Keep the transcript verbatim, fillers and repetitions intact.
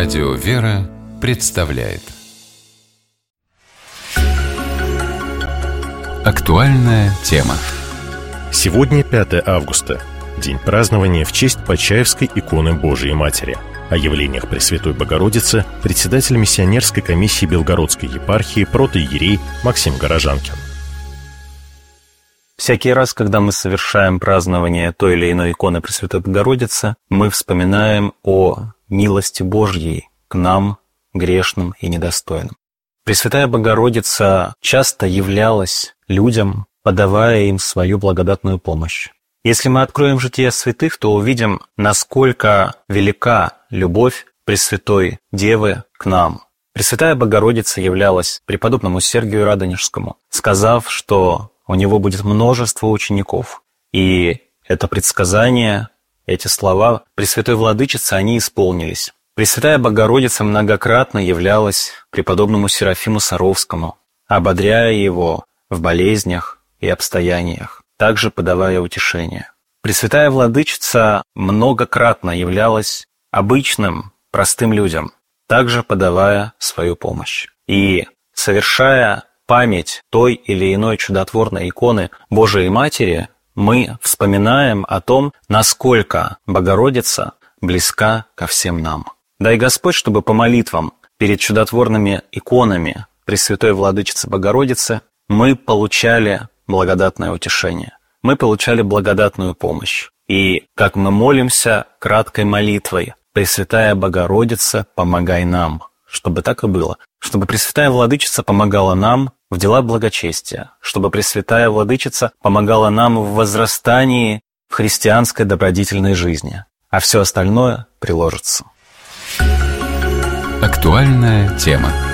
Радио «Вера» представляет актуальная тема. Сегодня пятое августа, день празднования в честь Почаевской иконы Божией Матери. О явлениях Пресвятой Богородицы председатель миссионерской комиссии Белгородской епархии протоиерей Максим Горожанкин. Всякий раз, когда мы совершаем празднование той или иной иконы Пресвятой Богородицы, мы вспоминаем о милости Божьей к нам, грешным и недостойным. Пресвятая Богородица часто являлась людям, подавая им свою благодатную помощь. Если мы откроем жития святых, то увидим, насколько велика любовь Пресвятой Девы к нам. Пресвятая Богородица являлась преподобному Сергию Радонежскому, сказав, что у него будет множество учеников. И это предсказание, эти слова Пресвятой Владычицы, они исполнились. Пресвятая Богородица многократно являлась преподобному Серафиму Саровскому, ободряя его в болезнях и обстояниях, также подавая утешение. Пресвятая Владычица многократно являлась обычным, простым людям, также подавая свою помощь. И совершая память той или иной чудотворной иконы Божией Матери, мы вспоминаем о том, насколько Богородица близка ко всем нам. Дай Господь, чтобы по молитвам перед чудотворными иконами Пресвятой Владычицы Богородицы мы получали благодатное утешение, мы получали благодатную помощь. И как мы молимся краткой молитвой: «Пресвятая Богородица, помогай нам», чтобы так и было, чтобы Пресвятая Владычица помогала нам в делах благочестия, чтобы Пресвятая Владычица помогала нам в возрастании в христианской добродетельной жизни, а все остальное приложится. Актуальная тема.